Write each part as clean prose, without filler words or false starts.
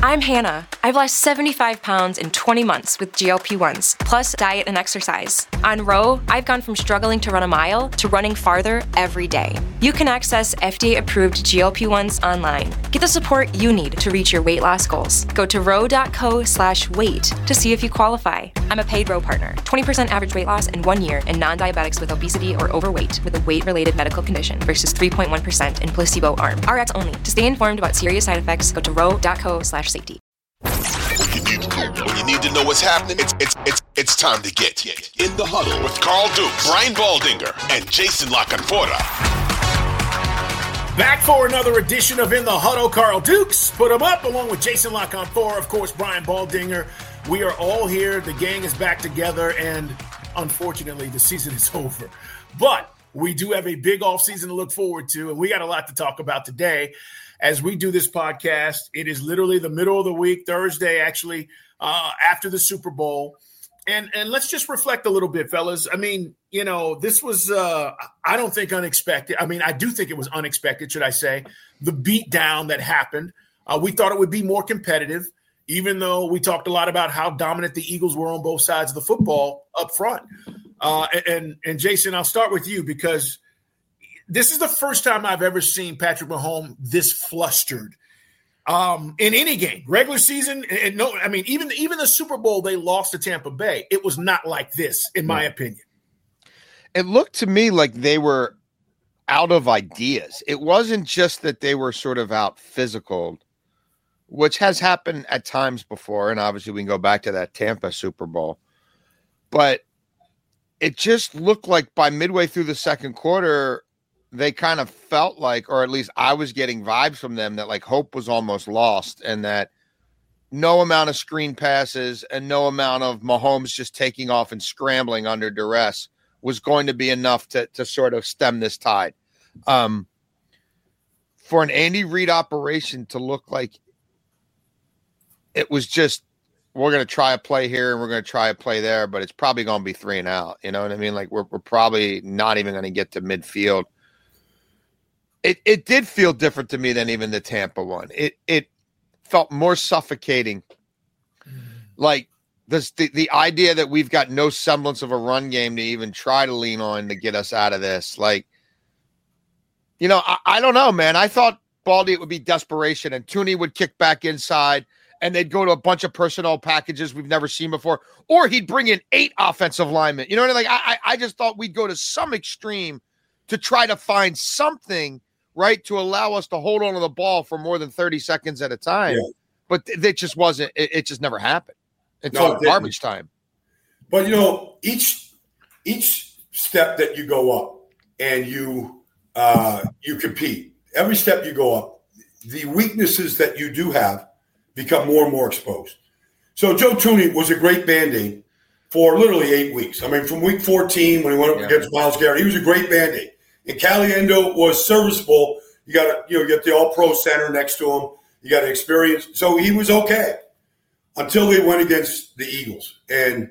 I'm Hannah. I've lost 75 pounds in 20 months with GLP-1s, plus diet and exercise. On Ro, I've gone from struggling to run a mile to running farther every day. You can access FDA-approved GLP-1s online. Get the support you need to reach your weight loss goals. Go to ro.co/weight to see if you qualify. I'm a paid Ro partner. 20% average weight loss in 1 year in non-diabetics with obesity or overweight with a weight-related medical condition versus 3.1% in placebo arm. RX only. To stay informed about serious side effects, go to ro.co/safety. When you need to know what's happening, it's time to get in the huddle with Carl Dukes, Brian Baldinger, and Jason LaCanfora. Back for another edition of In the Huddle. Carl Dukes, put him up, along with Jason LaCanfora, of course, Brian Baldinger. We are all here. The gang is back together, and unfortunately, the season is over. But we do have a big offseason to look forward to, and we got a lot to talk about today. As we do this podcast, it is literally the middle of the week, Thursday, actually, after the Super Bowl. And let's just reflect a little bit, fellas. I mean, you know, this was, I don't think unexpected. I mean, I do think it was unexpected, should I say, the beatdown that happened. We thought it would be more competitive, even though we talked a lot about how dominant the Eagles were on both sides of the football up front. And Jason, I'll start with you because this is the first time I've ever seen Patrick Mahomes this flustered in any game, regular season. And no, I mean, even the Super Bowl, they lost to Tampa Bay. It was not like this, in my opinion. It looked to me like they were out of ideas. It wasn't just that they were sort of out physical, which has happened at times before. And obviously we can go back to that Tampa Super Bowl, but it just looked like by midway through the second quarter, they kind of felt like, or at least I was getting vibes from them that like hope was almost lost and that no amount of screen passes and no amount of Mahomes just taking off and scrambling under duress was going to be enough to sort of stem this tide. For an Andy Reid operation to look like it was just, we're going to try a play here and we're going to try a play there, but it's probably going to be 3 and out. You know what I mean? Like we're probably not even going to get to midfield. It did feel different to me than even the Tampa one. It felt more suffocating. Like the idea that we've got no semblance of a run game to even try to lean on to get us out of this. Like, you know, I don't know, man. I thought Baldy, it would be desperation and Tooney would kick back inside and they'd go to a bunch of personnel packages we've never seen before, or he'd bring in 8 offensive linemen. You know what I mean? Like I just thought we'd go to some extreme to try to find something, right, to allow us to hold on to the ball for more than 30 seconds at a time. Yeah. But it just wasn't, it just never happened until garbage time. But, you know, each step that you go up and you compete, every step you go up, the weaknesses that you do have become more and more exposed. So Joe Tooney was a great Band-Aid for literally 8 weeks. I mean, from week 14 when he went up against Myles Garrett, he was a great Band-Aid. And Caliendo was serviceable. You got to, get the All-Pro center next to him. You got to experience. So he was okay until they went against the Eagles. And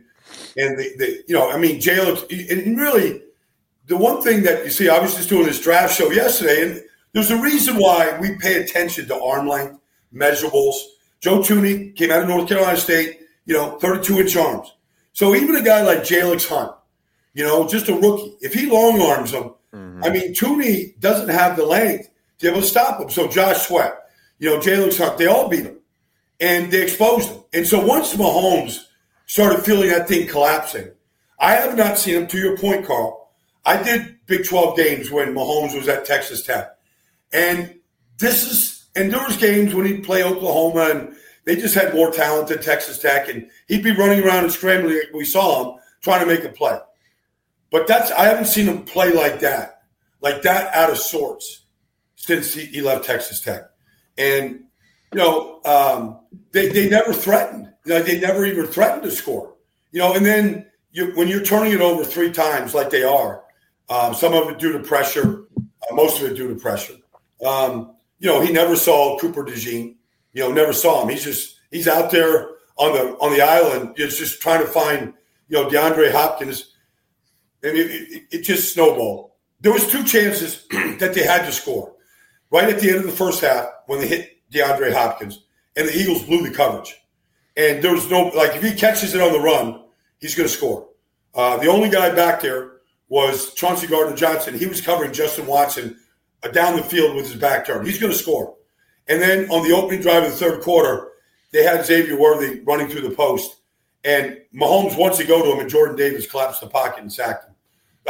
Jalen. And really, the one thing that you see, I was just doing this draft show yesterday, and there's a reason why we pay attention to arm length, measurables. Joe Tooney came out of North Carolina State, 32-inch arms. So even a guy like Jalen Hunt, just a rookie, if he long arms him, I mean, Tooney doesn't have the length to be able to stop him. So Josh Sweat, Jalen Hunt, they all beat him. And they exposed him. And so once Mahomes started feeling that thing collapsing, I have not seen him, to your point, Carl. I did Big 12 games when Mahomes was at Texas Tech. And there was games when he'd play Oklahoma and they just had more talent than Texas Tech. And he'd be running around and scrambling like we saw him trying to make a play. But I haven't seen him play like that out of sorts since he left Texas Tech. And, they never threatened. They never even threatened to score. And then when you're turning it over 3 times like they are, some of it due to pressure, most of it due to pressure. He never saw Cooper DeJean. Never saw him. He's out there on the island, just trying to find, DeAndre Hopkins. And it just snowballed. There was 2 chances that they had to score. Right at the end of the first half when they hit DeAndre Hopkins. and the Eagles blew the coverage. And there was no, like, if he catches it on the run, he's going to score. The only guy back there was Chauncey Gardner-Johnson. He was covering Justin Watson down the field with his back turned. He's going to score. And then on the opening drive of the third quarter, they had Xavier Worthy running through the post. And Mahomes wants to go to him, and Jordan Davis collapsed the pocket and sacked him.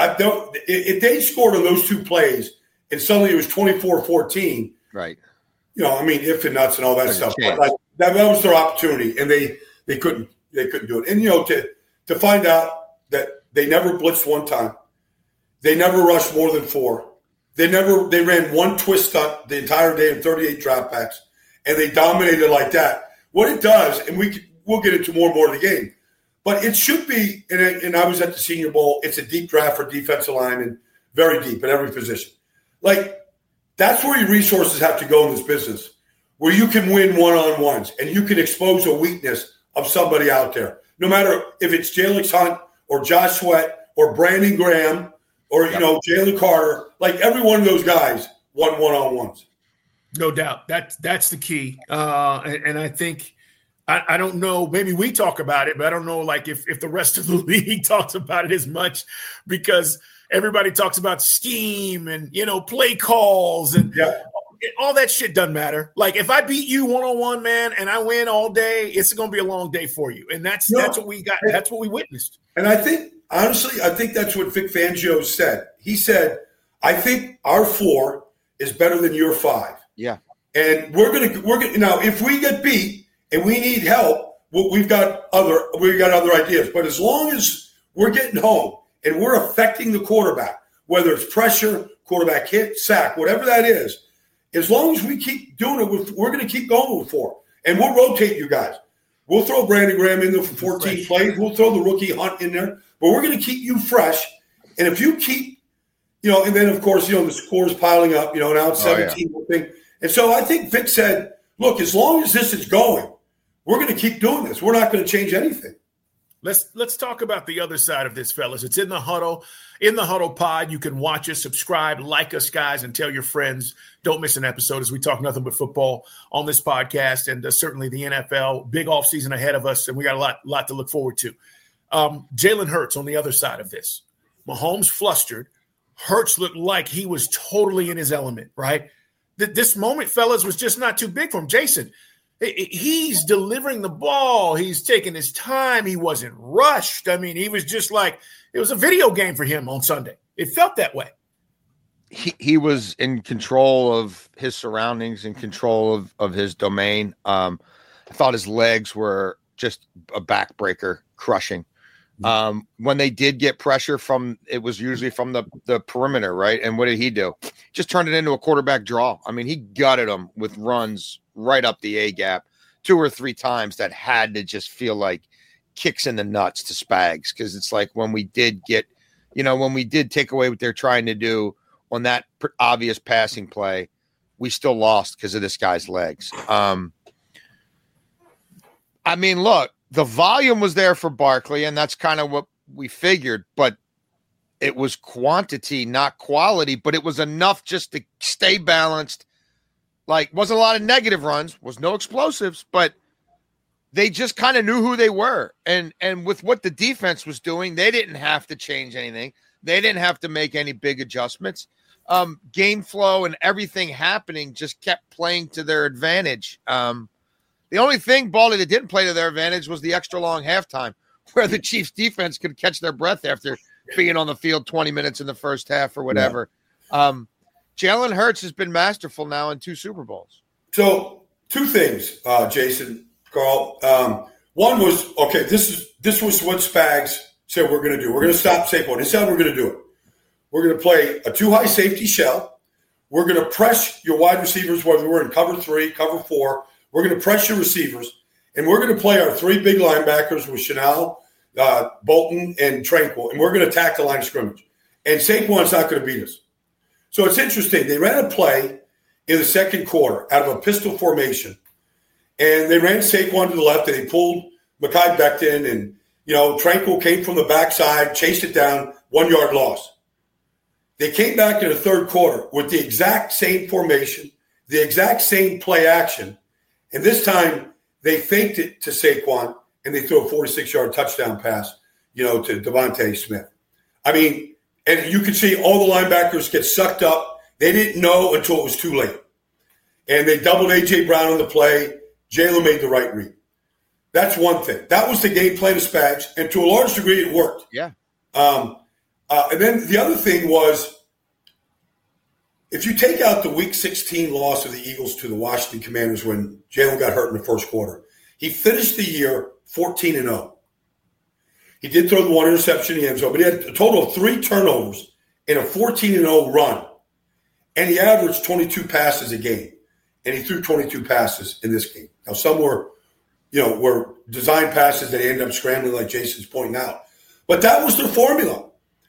If they scored on those two plays and suddenly it was 24-14, right? You know, I mean, if and nuts and all that stuff. But that was their opportunity, and they couldn't do it. And, you know, to find out that they never blitzed one time, they never rushed more than 4. They ran one twist stunt the entire day in 38 dropbacks, and they dominated like that. What it does, and we'll get into more and more of the game, but it should be, and I was at the Senior Bowl, it's a deep draft for defensive linemen, very deep at every position. Like, that's where your resources have to go in this business, where you can win one-on-ones and you can expose a weakness of somebody out there, no matter if it's Jalen Hunt or Josh Sweat or Brandon Graham or, you know, Jalen Carter. Like, every one of those guys won one-on-ones. No doubt. That's the key. And I think I don't know, maybe we talk about it, but I don't know, like, if the rest of the league talks about it as much, because everybody talks about scheme and, you know, play calls and all that shit doesn't matter. Like, if I beat you one-on-one, man, and I win all day, it's going to be a long day for you. And that's what we got. That's what we witnessed. And I think, honestly, that's what Vic Fangio said. He said, I think our 4 is better than your 5. Yeah. And we're gonna now, if we get beat and we need help, we've got other ideas. But as long as we're getting home and we're affecting the quarterback, whether it's pressure, quarterback hit, sack, whatever that is, as long as we keep doing it, we're going to keep going with 4. And we'll rotate you guys. We'll throw Brandon Graham in there for 14 plays. We'll throw the rookie Hunt in there. But we're going to keep you fresh. And if you keep, you know, and then, of course, you know, the score's piling up, you know, now it's 17. And so I think Vic said, look, as long as this is going, we're going to keep doing this. We're not going to change anything. Let's talk about the other side of this, fellas. It's In the Huddle pod. You can watch us, subscribe, like us, guys, and tell your friends. Don't miss an episode as we talk nothing but football on this podcast, and certainly the NFL. Big offseason ahead of us, and we got a lot to look forward to. Jalen Hurts on the other side of this. Mahomes flustered. Hurts looked like he was totally in his element, right? This moment, fellas, was just not too big for him. Jason, he's delivering the ball. He's taking his time. He wasn't rushed. I mean, he was just like, it was a video game for him on Sunday. It felt that way. He was in control of his surroundings, in control of his domain. I thought his legs were just a backbreaker, crushing. When they did get pressure it was usually from the perimeter, right? And what did he do? Just turned it into a quarterback draw. I mean, he gutted them with runs right up the A gap 2 or 3 times that had to just feel like kicks in the nuts to Spags. Cause it's like when we did take away what they're trying to do on that obvious passing play, we still lost because of this guy's legs. I mean, look, the volume was there for Barkley, and that's kind of what we figured, but it was quantity, not quality, but it was enough just to stay balanced. Like, wasn't a lot of negative runs, was no explosives, but they just kind of knew who they were. And with what the defense was doing, they didn't have to change anything. They didn't have to make any big adjustments. Game flow and everything happening just kept playing to their advantage. The only thing, Baldy, that didn't play to their advantage was the extra long halftime, where the Chiefs defense could catch their breath after being on the field 20 minutes in the first half or whatever. Yeah. Jalen Hurts has been masterful now in 2 Super Bowls. So 2 things, Jason, Carl. One was, okay, this was what Spags said we're going to do. We're going to stop Saquon. This is how we're going to do it. We're going to play a 2 high safety shell. We're going to press your wide receivers, whether we're in cover 3, cover 4. We're going to press your receivers, and we're going to play our 3 big linebackers with Chanel, Bolton, and Tranquil, and we're going to attack the line of scrimmage. And Saquon's not going to beat us. So it's interesting. They ran a play in the second quarter out of a pistol formation, and they ran Saquon to the left, and they pulled Mekhi Becton, and, you know, Tranquil came from the backside, chased it down, 1-yard loss. They came back in the third quarter with the exact same formation, the exact same play action, And this time they faked it to Saquon and they threw a 46-yard touchdown pass, to Devontae Smith. I mean, and you could see all the linebackers get sucked up. They didn't know until it was too late. And they doubled A.J. Brown on the play. Jalen made the right read. That's one thing. That was the game plan of Spags, and to a large degree it worked. Yeah. And then the other thing was, if you take out the Week 16 loss of the Eagles to the Washington Commanders when Jalen got hurt in the first quarter, he finished the year 14-0. He did throw the one interception in the end zone, but he had a total of 3 turnovers in a 14-0 run. And he averaged 22 passes a game. And he threw 22 passes in this game. Now, some were design passes that ended up scrambling like Jason's pointing out. But that was their formula.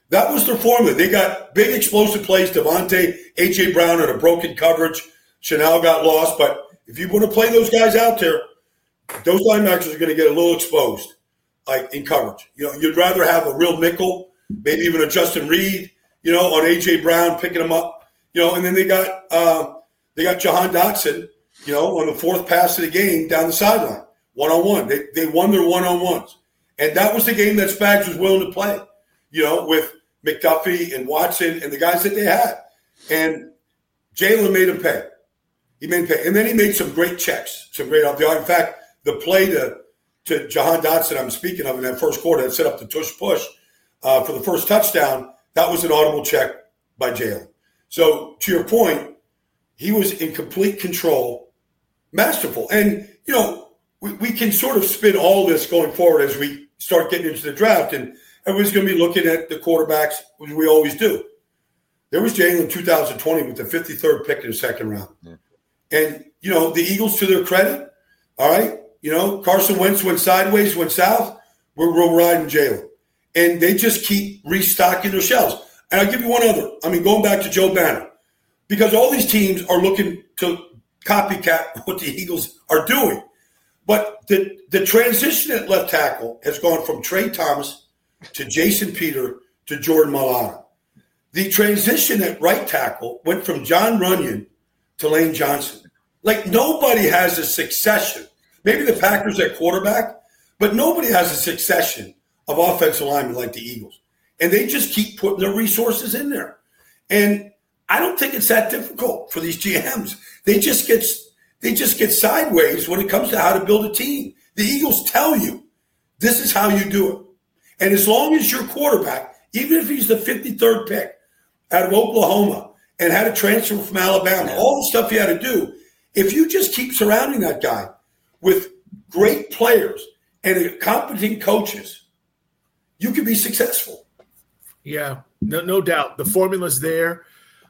They got big explosive plays. Devontae, A.J. Brown on a broken coverage. Chanel got lost. But if you want to play those guys out there, those linebackers are going to get a little exposed, like in coverage. You'd rather have a real nickel, maybe even a Justin Reed, on A.J. Brown picking them up. And then they got Jahan Dotson, on the 4th pass of the game down the sideline, one-on-one. They won their one-on-ones. And that was the game that Spags was willing to play, with McDuffie and Watson and the guys that they had. And Jalen made him pay. He made him pay. And then he made some great checks, some great off the arm. In fact, the play to Jahan Dotson I'm speaking of in that first quarter that set up the tush-push for the first touchdown, that was an audible check by Jalen. So to your point, he was in complete control, masterful. And, we can sort of spin all this going forward as we start getting into the draft. And everybody's going to be looking at the quarterbacks, which we always do. There was Jalen in 2020 with the 53rd pick in the second round. Yeah. And, the Eagles, to their credit, all right, Carson Wentz went sideways, went south. We're riding Jalen. And they just keep restocking their shelves. And I'll give you one other. Going back to Joe Banner, because all these teams are looking to copycat what the Eagles are doing. But the transition at left tackle has gone from Trey Thomas to Jason Peter to Jordan Mailata. The transition at right tackle went from John Runyon to Lane Johnson. Like, nobody has a succession. Maybe the Packers at quarterback, but nobody has a succession of offensive linemen like the Eagles. And they just keep putting their resources in there. And I don't think it's that difficult for these GMs. They just get sideways when it comes to how to build a team. The Eagles tell you, this is how you do it. And as long as your quarterback, even if he's the 53rd pick out of Oklahoma and had a transfer from Alabama, all the stuff you had to do, if you just keep surrounding that guy with great players and competent coaches, you can be successful. Yeah, no doubt. The formula's there.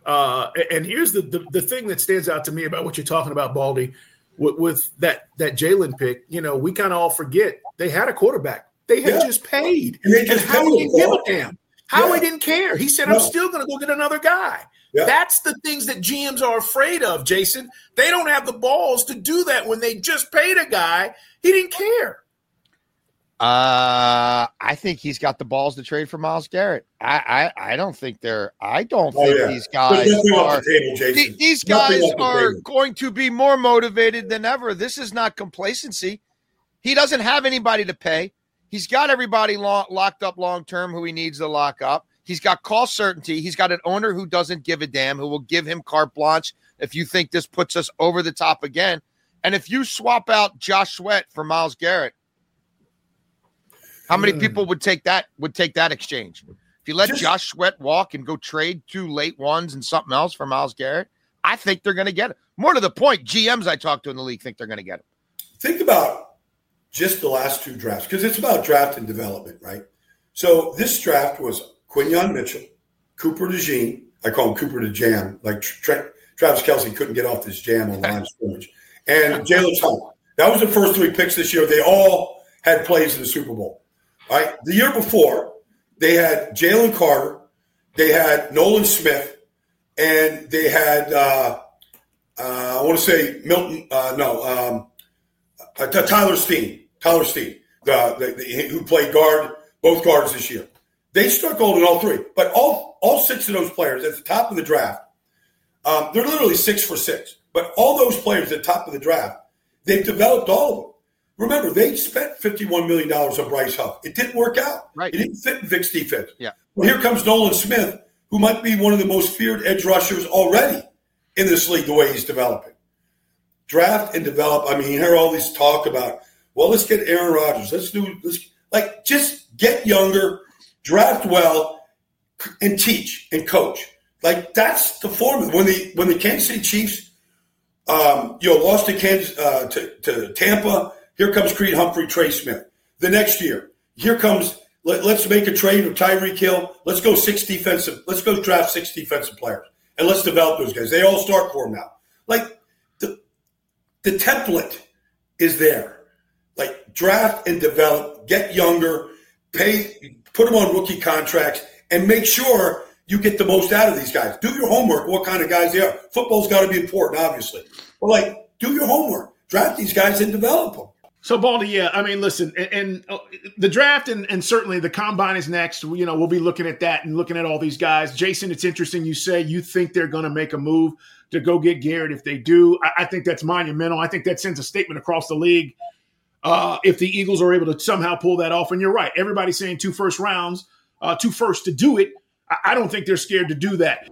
And here's the thing that stands out to me about what you're talking about, Baldy, with that Jalen pick. We kind of all forget they had a quarterback. They had just paid. And how he didn't give a damn. How he didn't care. He said, I'm still going to go get another guy. Yeah. That's the things that GMs are afraid of, Jason. They don't have the balls to do that when they just paid a guy. He didn't care. I think he's got the balls to trade for Myles Garrett. I don't think these guys these guys are going to be more motivated than ever. This is not complacency. He doesn't have anybody to pay. He's got everybody locked up long term who he needs to lock up. He's got call certainty. He's got an owner who doesn't give a damn, who will give him carte blanche if you think this puts us over the top again. And if you swap out Josh Sweat for Myles Garrett, how many people would take that exchange? If you let Josh Sweat walk and go trade 2 late ones and something else for Myles Garrett, I think they're going to get it. More to the point, GMs I talk to in the league think they're going to get it. Think about just the last 2 drafts, because it's about draft and development, right? So this draft was Quinyon Mitchell, Cooper DeJean. I call him Cooper DeJam. Like Travis Kelce couldn't get off this jam on line of scrimmage. And Jalen Hunt. That was the first 3 picks this year. They all had plays in the Super Bowl. All right. The year before, they had Jalen Carter, they had Nolan Smith, and they had I want to say Tyler Steen. Tyler Steen, who played both guards this year. They struck gold in all 3. But all 6 of those players at the top of the draft, they're literally 6 for 6. But all those players at the top of the draft, They've developed all of them. Remember, they spent $51 million on Bryce Huff. It didn't work out. Right. It didn't fit in Vic's defense. Yeah. Well, here comes Nolan Smith, who might be one of the most feared edge rushers already in this league, the way he's developing. Draft and develop. I mean, you hear all this talk about, well, let's get Aaron Rodgers. Just get younger, draft well, and teach and coach. Like, that's the formula. When the Kansas City Chiefs, lost to Tampa, here comes Creed Humphrey, Trey Smith. The next year, here comes, let's make a trade with Tyreek Hill. Let's go draft 6 defensive players, and let's develop those guys. They all start for them now. Like, the template is there. Like, draft and develop, get younger, put them on rookie contracts, and make sure you get the most out of these guys. Do your homework, what kind of guys they are. Football's got to be important, obviously. But, do your homework. Draft these guys and develop them. So, Baldy, yeah, I mean, listen, and the draft and certainly the combine is next. We'll be looking at that and looking at all these guys. Jason, it's interesting you say you think they're going to make a move to go get Garrett. If they do, I think that's monumental. I think that sends a statement across the league if the Eagles are able to somehow pull that off. And you're right. Everybody's saying 2 first rounds, 2 firsts to do it. I don't think they're scared to do that.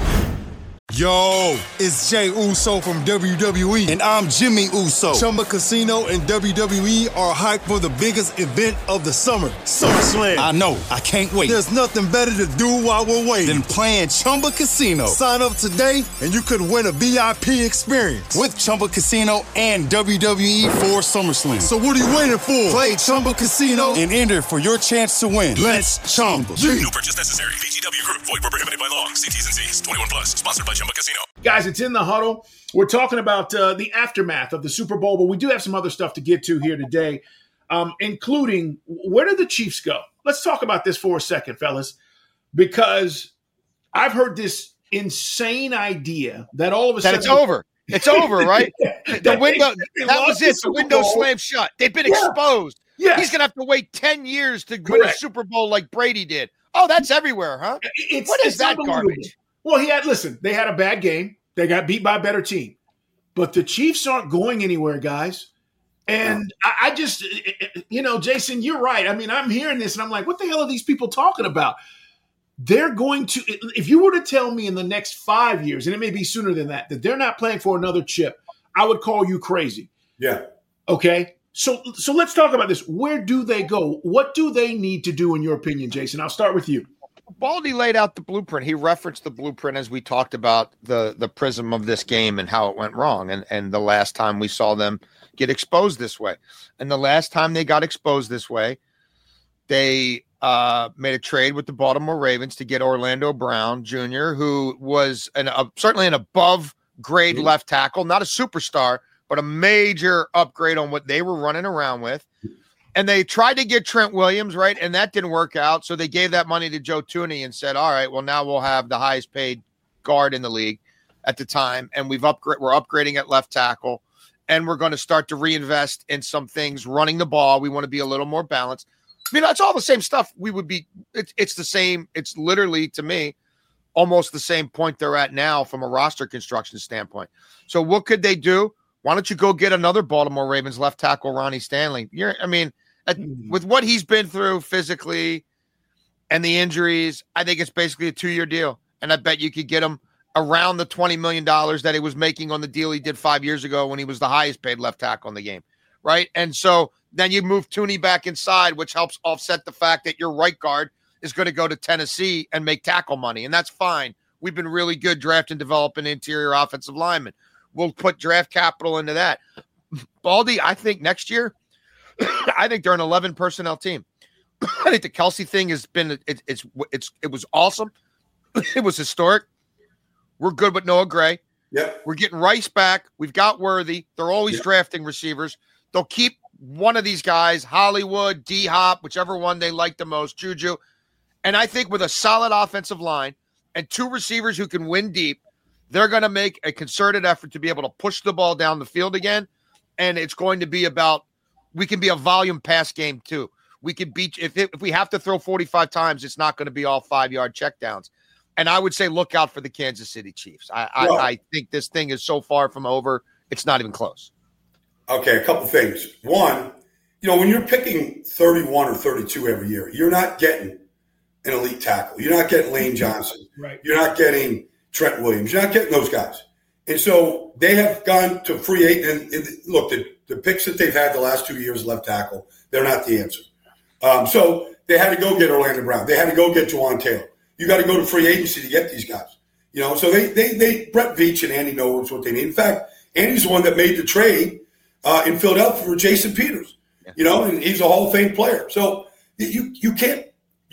Yo, it's Jey Uso from WWE, and I'm Jimmy Uso. Chumba Casino and WWE are hyped for the biggest event of the summer, SummerSlam. I know, I can't wait. There's nothing better to do while we're waiting than playing Chumba Casino. Sign up today, and you could win a VIP experience with Chumba Casino and WWE for SummerSlam. So what are you waiting for? Play Chumba Casino and enter for your chance to win. Let's Chumba. No purchase necessary. VGW Group. Void where prohibited by law. See T's and C's. 21 plus. Sponsored by Chumba Casino. Guys, it's In the Huddle. We're talking about the aftermath of the Super Bowl, but we do have some other stuff to get to here today, including where did the Chiefs go? Let's talk about this for a second, fellas, because I've heard this insane idea that all of a sudden it's over. It's over, right? The window, that was it. The window slammed shut. They've been exposed. Yes. He's going to have to wait 10 years to win a Super Bowl like Brady did. Oh, that's everywhere, huh? What is that garbage? Well, they had a bad game. They got beat by a better team. But the Chiefs aren't going anywhere, guys. And I just, Jason, you're right. I mean, I'm hearing this and I'm like, what the hell are these people talking about? They're going to, if you were to tell me in the next 5 years, and it may be sooner than that they're not playing for another chip, I would call you crazy. Yeah. Okay. So let's talk about this. Where do they go? What do they need to do, in your opinion, Jason? I'll start with you. Baldy laid out the blueprint. He referenced the blueprint as we talked about the prism of this game and how it went wrong. And the last time we saw them get exposed this way. And the last time they got exposed this way, they made a trade with the Baltimore Ravens to get Orlando Brown Jr., who was certainly an above grade left tackle, not a superstar, but a major upgrade on what they were running around with. And they tried to get Trent Williams, right? And that didn't work out. So they gave that money to Joe Thuney and said, all right, well, now we'll have the highest paid guard in the league at the time. And we're upgrading at left tackle. And we're going to start to reinvest in some things, running the ball. We want to be a little more balanced. I mean, it's all the same stuff. It's the same. It's literally, to me, almost the same point they're at now from a roster construction standpoint. So what could they do? Why don't you go get another Baltimore Ravens left tackle, Ronnie Stanley? With what he's been through physically and the injuries, I think it's basically a 2-year deal. And I bet you could get him around the $20 million that he was making on the deal he did 5 years ago when he was the highest paid left tackle in the game, right? And so then you move Thuney back inside, which helps offset the fact that your right guard is going to go to Tennessee and make tackle money, and that's fine. We've been really good drafting and developing interior offensive linemen. We'll put draft capital into that. Baldy, I think next year, I think they're an 11 personnel team. I think the Kelsey thing has been it was awesome. It was historic. We're good with Noah Gray. Yeah. We're getting Rice back. We've got Worthy. They're always drafting receivers. They'll keep one of these guys, Hollywood, D-Hop, whichever one they like the most, Juju. And I think with a solid offensive line and 2 receivers who can win deep, they're going to make a concerted effort to be able to push the ball down the field again. And it's going to be we can be a volume pass game too. We can beat, if we have to throw 45 times, it's not going to be all 5-yard checkdowns. And I would say, look out for the Kansas City Chiefs. I think this thing is so far from over. It's not even close. Okay, a couple things. One, when you're picking 31 or 32 every year, you're not getting an elite tackle. You're not getting Lane Johnson. Right. You're not getting Trent Williams. You're not getting those guys. And so they have gone to free agent. And look, the picks that they've had the last 2 years left tackle, they're not the answer. So they had to go get Orlando Brown. They had to go get Juwan Taylor. You got to go to free agency to get these guys. So they Brett Veach and Andy knows what they need. In fact, Andy's the one that made the trade in Philadelphia for Jason Peters. And he's a Hall of Fame player. So you can't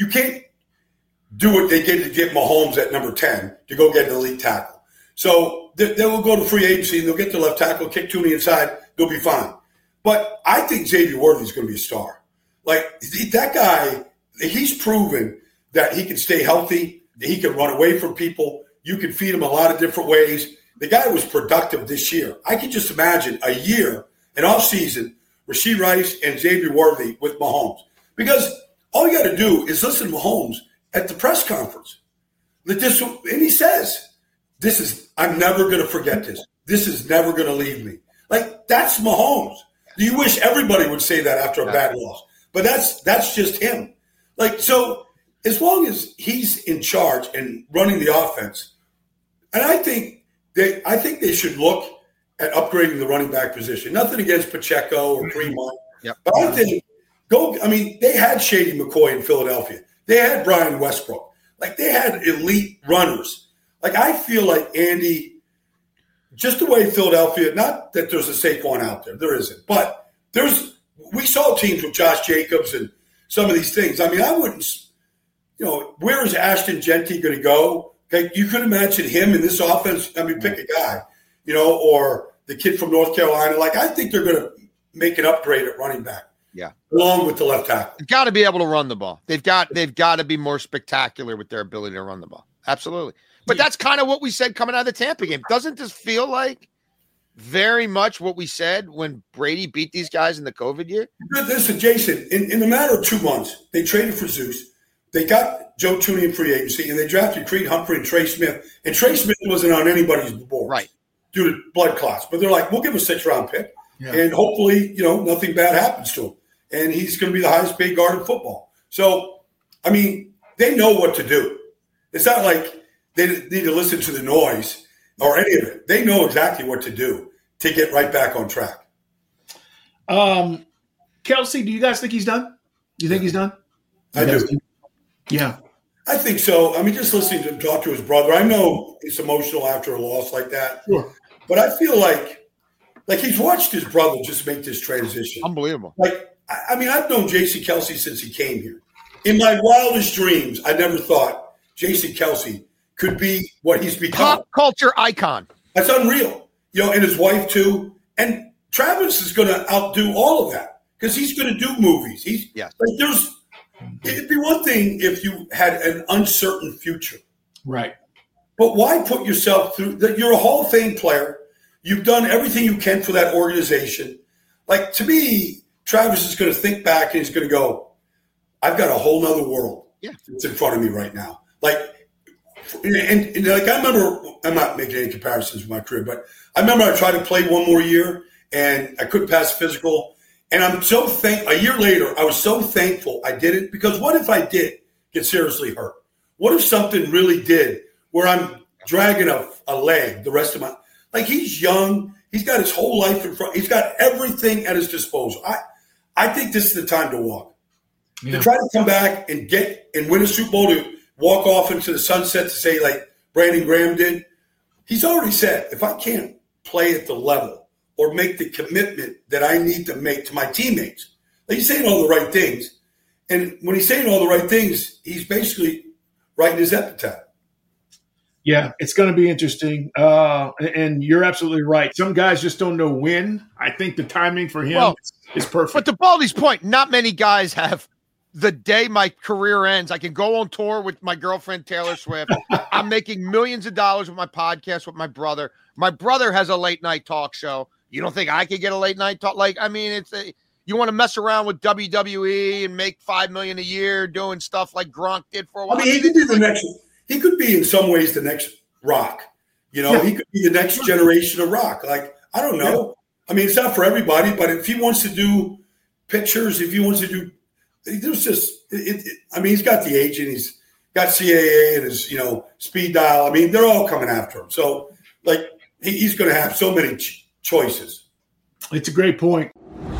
do what they did to get Mahomes at number 10 to go get an elite tackle. So they will go to free agency and they'll get the left tackle, kick Tooney inside, they'll be fine. But I think Xavier Worthy is going to be a star. Like that guy, he's proven that he can stay healthy, that he can run away from people. You can feed him a lot of different ways. The guy was productive this year. I can just imagine a year, an offseason, Rashee Rice and Xavier Worthy with Mahomes. Because all you got to do is listen to Mahomes at the press conference. And he says, I'm never going to forget this. This is never going to leave me. Like, that's Mahomes. You wish everybody would say that after a bad loss. But that's just him. Like, so as long as he's in charge and running the offense, and I think they should look at upgrading the running back position. Nothing against Pacheco or Fremont. Yep. But I think they had Shady McCoy in Philadelphia. They had Brian Westbrook. Like, they had elite runners. Like, I feel like Andy, just the way Philadelphia, not that there's a Saquon out there isn't, but we saw teams with Josh Jacobs and some of these things. I mean, I wouldn't, where is Ashton Genty going to go? Okay, you could imagine him in this offense. I mean, pick a guy, or the kid from North Carolina. Like, I think they're going to make an upgrade at running back. Yeah, along with the left tackle. They've got to be able to run the ball. They've got to be more spectacular with their ability to run the ball. Absolutely. But that's kind of what we said coming out of the Tampa game. Doesn't this feel like very much what we said when Brady beat these guys in the COVID year? Listen, Jason, in a matter of 2 months, they traded for Zeus. They got Joe Tooney in free agency, and they drafted Creed Humphrey and Trey Smith. And Trey Smith wasn't on anybody's board, right, due to blood clots. But they're like, we'll give him a 6th-round pick, and hopefully, nothing bad happens to him. And he's going to be the highest paid guard in football. So, I mean, they know what to do. It's not like they need to listen to the noise or any of it. They know exactly what to do to get right back on track. Kelsey, do you guys think he's done? Do you think he's done? I do. Yeah. I think so. I mean, just listening to him talk to his brother, I know it's emotional after a loss like that. Sure. But I feel like he's watched his brother just make this transition. Unbelievable. Like, I mean, I've known Jason Kelsey since he came here. In my wildest dreams, I never thought Jason Kelsey could be what he's become. Pop culture icon. That's unreal. And his wife too. And Travis is going to outdo all of that because he's going to do movies. It'd be one thing if you had an uncertain future. Right. But why put yourself through that? You're a Hall of Fame player. You've done everything you can for that organization. Like, to me, Travis is going to think back and he's going to go, I've got a whole nother world that's in front of me right now. Like, and like, I remember, I'm not making any comparisons with my career, but I remember I tried to play one more year and I couldn't pass physical. And I'm so a year later, I was so thankful I did it, because what if I did get seriously hurt? What if something really did where I'm dragging a leg the rest of my – like, he's young. He's got his whole life in front. He's got everything at his disposal. I think this is the time to walk. Yeah. To try to come back and win a Super Bowl, to walk off into the sunset, to say, like Brandon Graham did. He's already said, if I can't play at the level or make the commitment that I need to make to my teammates, like, he's saying all the right things. And when he's saying all the right things, he's basically writing his epitaph. Yeah, it's going to be interesting. And you're absolutely right. Some guys just don't know when. I think the timing for him is perfect. But to Baldy's point, not many guys have the day my career ends, I can go on tour with my girlfriend, Taylor Swift. I'm making millions of dollars with my podcast with my brother. My brother has a late night talk show. You don't think I could get a late night talk? Like, I mean, you want to mess around with WWE and make $5 million a year doing stuff like Gronk did for a while. I mean, he could be the next. He could be in some ways the next Rock. He could be the next generation of Rock. Like, I don't know. I mean, it's not for everybody, but if he wants to do pictures, if he wants to do, there's just, I mean, he's got the agent, he's got CAA and his, speed dial. I mean, they're all coming after him. So, like, he's going to have so many choices. It's a great point.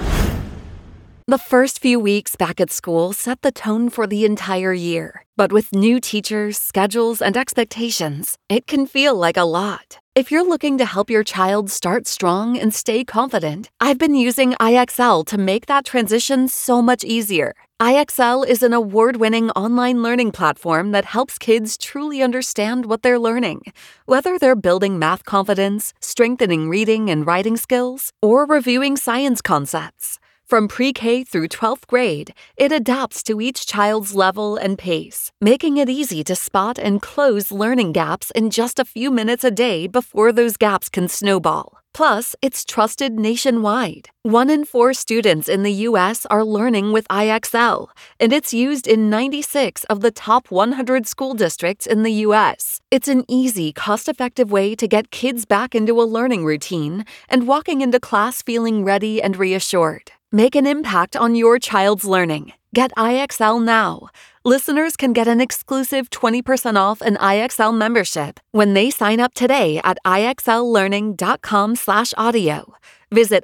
The first few weeks back at school set the tone for the entire year. But with new teachers, schedules, and expectations, it can feel like a lot. If you're looking to help your child start strong and stay confident, I've been using IXL to make that transition so much easier. IXL is an award-winning online learning platform that helps kids truly understand what they're learning. Whether they're building math confidence, strengthening reading and writing skills, or reviewing science concepts. From pre-K through 12th grade, it adapts to each child's level and pace, making it easy to spot and close learning gaps in just a few minutes a day before those gaps can snowball. Plus, it's trusted nationwide. 1 in 4 students in the U.S. are learning with IXL, and it's used in 96 of the top 100 school districts in the U.S. It's an easy, cost-effective way to get kids back into a learning routine and walking into class feeling ready and reassured. Make an impact on your child's learning. Get IXL now. Listeners can get an exclusive 20% off an IXL membership when they sign up today at IXLlearning.com/audio. Visit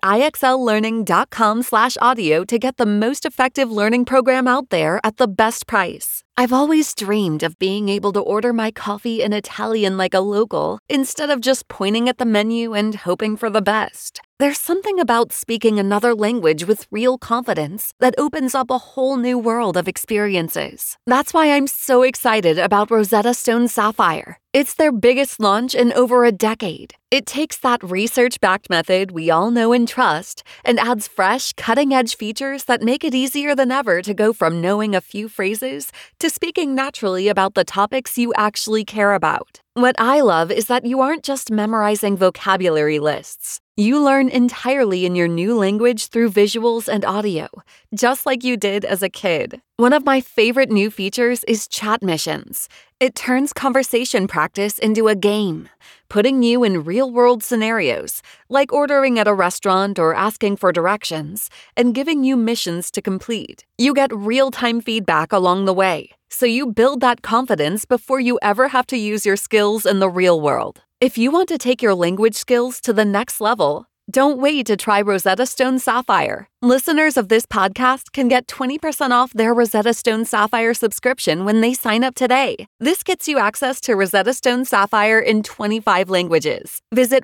IXLlearning.com/audio to get the most effective learning program out there at the best price. I've always dreamed of being able to order my coffee in Italian like a local, instead of just pointing at the menu and hoping for the best. There's something about speaking another language with real confidence that opens up a whole new world of experiences. That's why I'm so excited about Rosetta Stone Sapphire. It's their biggest launch in over a decade. It takes that research-backed method we all know and trust and adds fresh, cutting-edge features that make it easier than ever to go from knowing a few phrases to speaking naturally about the topics you actually care about. What I love is that you aren't just memorizing vocabulary lists. You learn entirely in your new language through visuals and audio, just like you did as a kid. One of my favorite new features is chat missions. It turns conversation practice into a game, putting you in real-world scenarios, like ordering at a restaurant or asking for directions, and giving you missions to complete. You get real-time feedback along the way, so you build that confidence before you ever have to use your skills in the real world. If you want to take your language skills to the next level, don't wait to try Rosetta Stone Sapphire. Listeners of this podcast can get 20% off their Rosetta Stone Sapphire subscription when they sign up today. This gets you access to Rosetta Stone Sapphire in 25 languages. Visit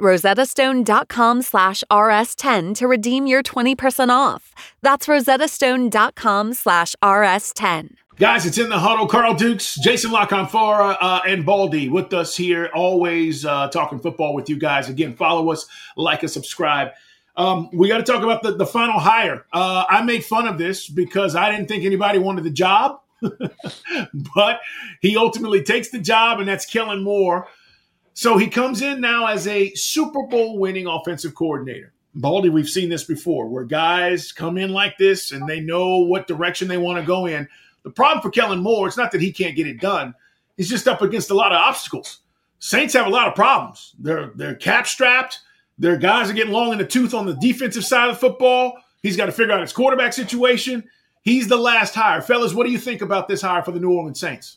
rosettastone.com/rs10 to redeem your 20% off. That's rosettastone.com/rs10. Guys, it's In the Huddle. Carl Dukes, Jason LaConfora, and Baldy with us here, always talking football with you guys. Again, follow us, like us, subscribe. We got to talk about the final hire. I made fun of this because I didn't think anybody wanted the job, but he ultimately takes the job, and that's Kellen Moore. So he comes in now as a Super Bowl winning offensive coordinator. Baldy, we've seen this before, where guys come in like this and they know what direction they want to go in. The problem for Kellen Moore, it's not that he can't get it done. He's just up against a lot of obstacles. Saints have a lot of problems. They're cap-strapped. Their guys are getting long in the tooth on the defensive side of football. He's got to figure out his quarterback situation. He's the last hire. Fellas, what do you think about this hire for the New Orleans Saints?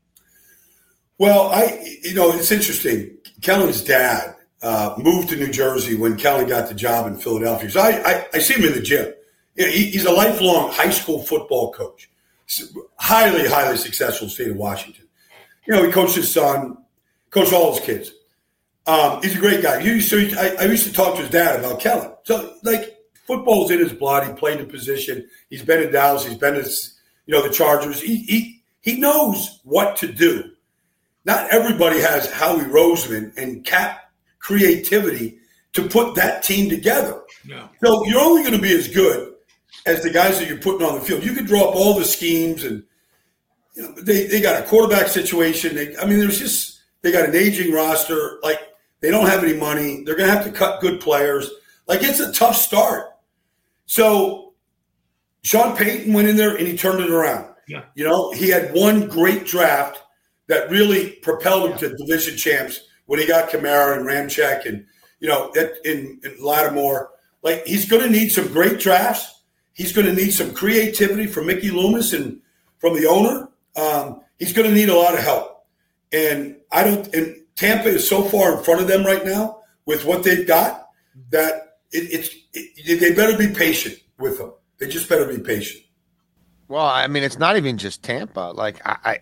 Well, it's interesting. Kellen's dad moved to New Jersey when Kellen got the job in Philadelphia. So I see him in the gym. He's a lifelong high school football coach. Highly, highly successful state of Washington. He coached his son, coached all his kids. He's a great guy. I used to talk to his dad about Kellen. So, football's in his blood. He played the position. He's been in Dallas. He's been in, the Chargers. He knows what to do. Not everybody has Howie Roseman and cap creativity to put that team together. No. So you're only going to be as good as the guys that you're putting on the field. You can draw up all the schemes, and they got a quarterback situation. They got an aging roster. They don't have any money. They're going to have to cut good players. It's a tough start. So Sean Payton went in there and he turned it around. Yeah. He had one great draft that really propelled him to division champs when he got Kamara and Ramczyk and in Lattimore. Like, he's going to need some great drafts. He's going to need some creativity from Mickey Loomis and from the owner. He's going to need a lot of help. And Tampa is so far in front of them right now with what they've got that they better be patient with him. They just better be patient. Well, I mean, it's not even just Tampa. Like, I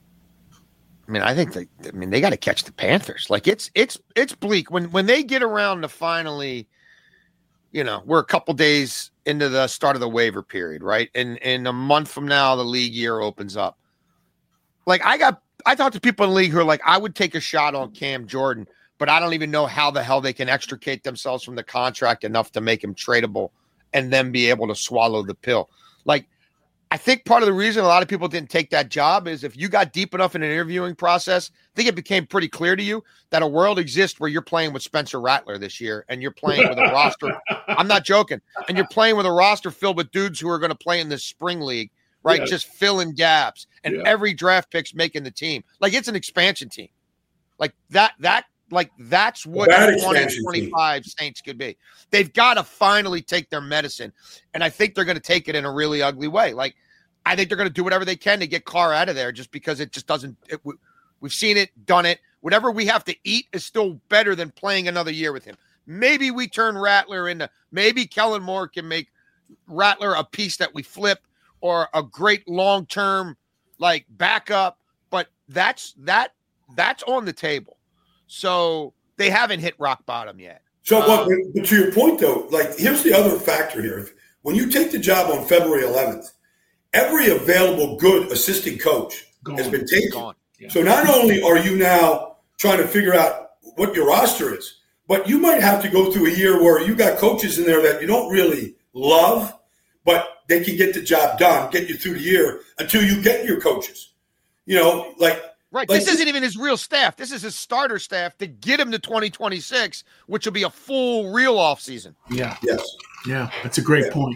think they got to catch the Panthers. Like, it's bleak when they get around to finally, we're a couple days into the start of the waiver period, right? And in a month from now, the league year opens up. Like, I talked to people in the league who are like, I would take a shot on Cam Jordan, but I don't even know how the hell they can extricate themselves from the contract enough to make him tradable and then be able to swallow the pill. Like, I think part of the reason a lot of people didn't take that job is if you got deep enough in an interviewing process, I think it became pretty clear to you that a world exists where you're playing with Spencer Rattler this year and you're playing with a roster. I'm not joking. And you're playing with a roster filled with dudes who are going to play in this spring league, right? Yeah. Just filling gaps. And every draft pick's making the team. Like, it's an expansion team. Like that's what 2025 Saints could be. They've got to finally take their medicine. And I think they're going to take it in a really ugly way. Like, I think they're going to do whatever they can to get Carr out of there just because it just doesn't we've seen it, done it. Whatever we have to eat is still better than playing another year with him. Maybe we turn Rattler into – maybe Kellen Moore can make Rattler a piece that we flip or a great long-term, like, backup. But that's on the table. So they haven't hit rock bottom yet. So, but to your point, though, like, here's the other factor here. When you take the job on February 11th, every available good assistant coach has been taken. Yeah. So not only are you now trying to figure out what your roster is, but you might have to go through a year where you got coaches in there that you don't really love, but they can get the job done, get you through the year until you get your coaches. Right. This isn't even his real staff. This is his starter staff to get him to 2026, which will be a full real offseason. Yeah. Yes. Yeah, that's a great point.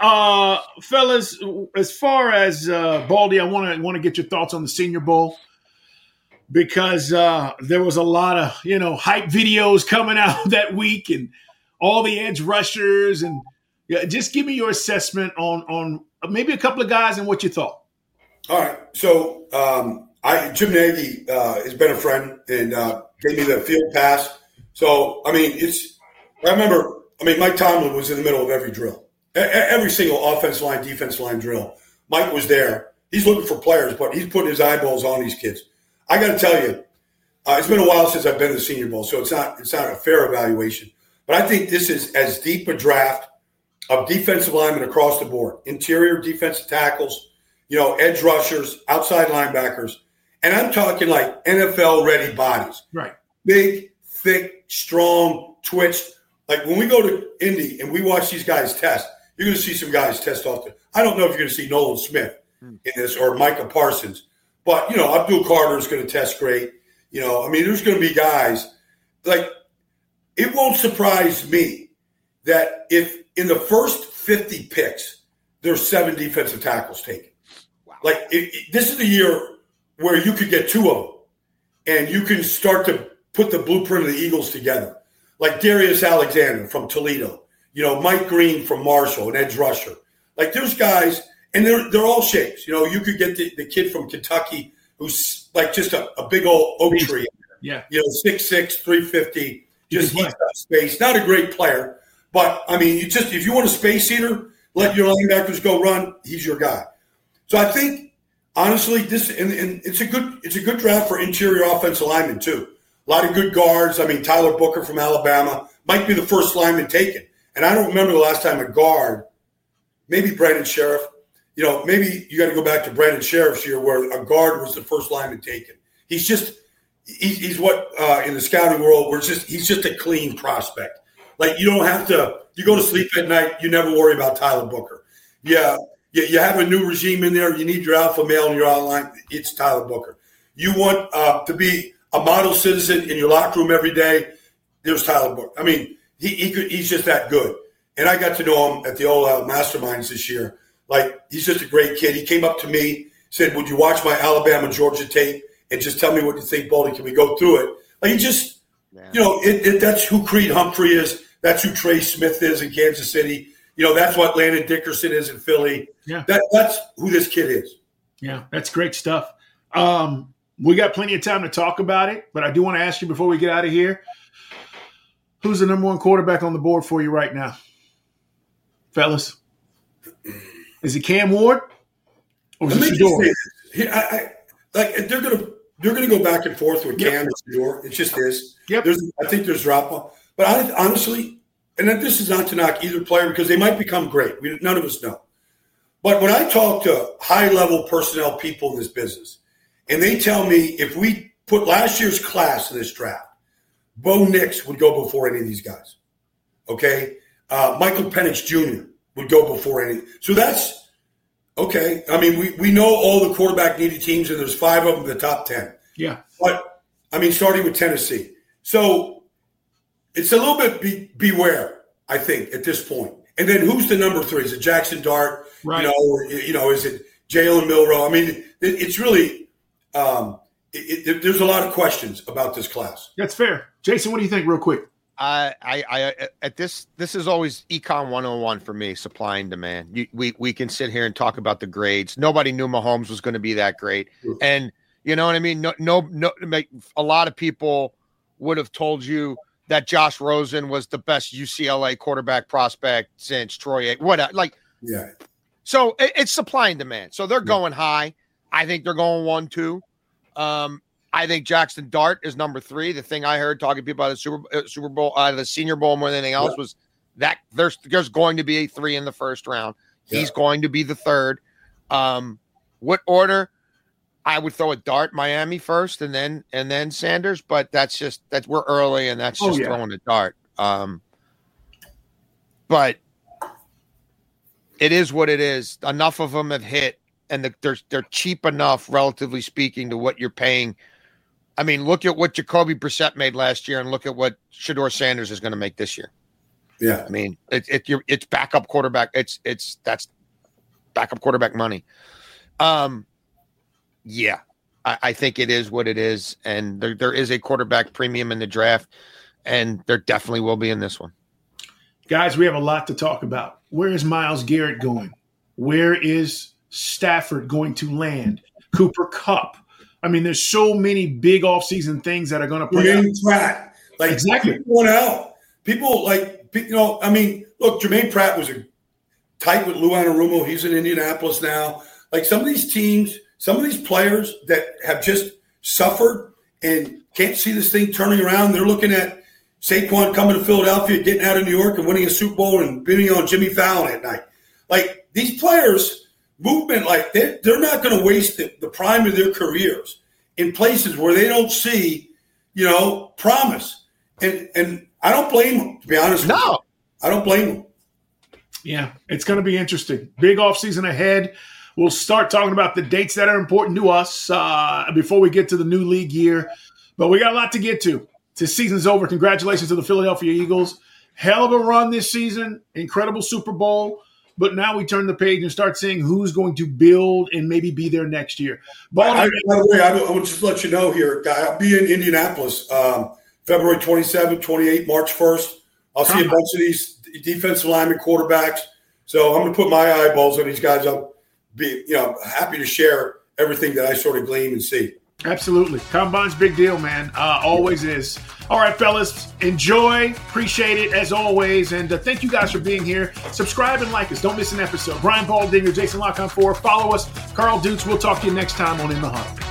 Fellas, as far as Baldy, I want to get your thoughts on the Senior Bowl because there was a lot of, hype videos coming out that week and all the edge rushers. And just give me your assessment on maybe a couple of guys and what you thought. All right. So, Jim Nagy has been a friend and gave me the field pass. So, Mike Tomlin was in the middle of every drill, every single offensive line, defensive line drill. Mike was there. He's looking for players, but he's putting his eyeballs on these kids. I got to tell you, it's been a while since I've been to the Senior Bowl, so it's not a fair evaluation. But I think this is as deep a draft of defensive linemen across the board, interior defensive tackles, edge rushers, outside linebackers. And I'm talking like NFL-ready bodies. Right. Big, thick, strong, twitched. Like when we go to Indy and we watch these guys test, you're going to see some guys test off the – I don't know if you're going to see Nolan Smith in this or Micah Parsons. But, Abdul Carter is going to test great. There's going to be guys. Like, it won't surprise me that if in the first 50 picks, there's 7 defensive tackles taken. Wow. Like, this is the year – where you could get 2 of them and you can start to put the blueprint of the Eagles together. Like Darius Alexander from Toledo, Mike Green from Marshall, an edge rusher. Like there's guys, and they're all shapes. You could get the kid from Kentucky who's like just a big old oak tree. Yeah. 6'6", 350, just eats up space. Not a great player, but if you want a space eater, let your linebackers go run, he's your guy. So I think, honestly, it's a good draft for interior offensive linemen too. A lot of good guards. Tyler Booker from Alabama might be the first lineman taken. And I don't remember the last time a guard, maybe Brandon Sheriff, maybe you got to go back to Brandon Sheriff's year where a guard was the first lineman taken. He's what in the scouting world, he's just a clean prospect. Like you don't have to, you go to sleep at night, you never worry about Tyler Booker. Yeah. You have a new regime in there. You need your alpha male in your outline. It's Tyler Booker. You want to be a model citizen in your locker room every day. There's Tyler Booker. He's just that good. And I got to know him at the Old Masterminds this year. Like, he's just a great kid. He came up to me, said, would you watch my Alabama-Georgia tape and just tell me what you think, Baldy? Can we go through it? Like, he just, that's who Creed Humphrey is. That's who Trey Smith is in Kansas City. That's what Landon Dickerson is in Philly. Yeah. That's who this kid is. Yeah, that's great stuff. We got plenty of time to talk about it, but I do want to ask you before we get out of here, who's the number one quarterback on the board for you right now? Fellas? Is it Cam Ward? Or is it Shedeur? They're gonna go back and forth with Cam and Shedeur. It just is. Yep. I think there's drop off. But honestly, and this is not to knock either player because they might become great. None of us know. But when I talk to high-level personnel people in this business, and they tell me if we put last year's class in this draft, Bo Nix would go before any of these guys. Okay? Michael Penix Jr. would go before any. So that's okay. I mean, we know all the quarterback-needy teams, and there's 5 of them in the top 10. Yeah. But, I mean, starting with Tennessee. So it's a little bit beware, I think, at this point. And then who's the number 3? Is it Jackson Dart? Right. Is it Jalen Milroe? I mean, it's really there's a lot of questions about this class. That's fair. Jason, what do you think real quick? This is always econ 101 for me, supply and demand. We can sit here and talk about the grades. Nobody knew Mahomes was going to be that great. And you know what I mean? No, a lot of people would have told you that Josh Rosen was the best UCLA quarterback prospect since Troy. Yeah. So it's supply and demand. So they're going high. I think they're going 1-2. I think Jackson Dart is number 3. The thing I heard talking to people about the Super Bowl, the Senior Bowl more than anything else was that there's going to be a 3 in the first round. He's going to be the 3rd. What order? I would throw a Dart, Miami first, and then Sanders. But that's we're early, and that's just throwing a dart. But it is what it is. Enough of them have hit, and they're cheap enough, relatively speaking, to what you're paying. I mean, look at what Jacoby Brissett made last year, and look at what Shedeur Sanders is going to make this year. Yeah, I mean, it's backup quarterback. That's backup quarterback money. Yeah, I think it is what it is, and there is a quarterback premium in the draft, and there definitely will be in this one. Guys, we have a lot to talk about. Where is Myles Garrett going? Where is Stafford going to land? Cooper Kupp. I mean, there's so many big offseason things that are going to play out. Pratt. Exactly. People out. People I mean, look, Jermaine Pratt was tight with Lou Anarumo. He's in Indianapolis now. Like some of these teams, some of these players that have just suffered and can't see this thing turning around, they're looking at Saquon coming to Philadelphia, getting out of New York and winning a Super Bowl and bidding on Jimmy Fallon at night. Like these players, movement, like they're not going to waste the prime of their careers in places where they don't see, promise. And I don't blame them, to be honest with you. I don't blame them. Yeah, it's going to be interesting. Big offseason ahead. We'll start talking about the dates that are important to us before we get to the new league year. But we got a lot to get to. The season's over. Congratulations to the Philadelphia Eagles. Hell of a run this season. Incredible Super Bowl. But now we turn the page and start seeing who's going to build and maybe be there next year. By the way, I would just let you know here, Guy, I'll be in Indianapolis February 27th, 28th, March 1st. I'll see a bunch of these defensive linemen, quarterbacks. So I'm going to put my eyeballs on these guys. I'll be happy to share everything that I sort of glean and see. Absolutely. Combine's big deal, man. Always is. All right, fellas. Enjoy. Appreciate it, as always. And thank you guys for being here. Subscribe and like us. Don't miss an episode. Brian Baldinger, Jason Lock on 4. Follow us. Carl Dukes. We'll talk to you next time on In the Huddle.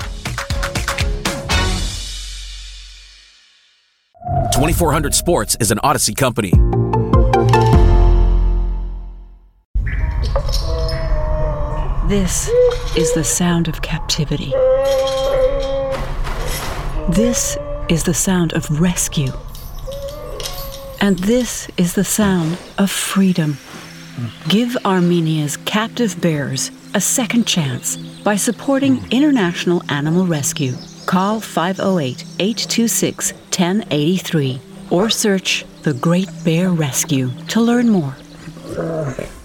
2400 Sports is an Odyssey company. This is the sound of captivity. This is the sound of rescue. And this is the sound of freedom. Give Armenia's captive bears a second chance by supporting International Animal Rescue. Call 508-826-1083 or search The Great Bear Rescue to learn more.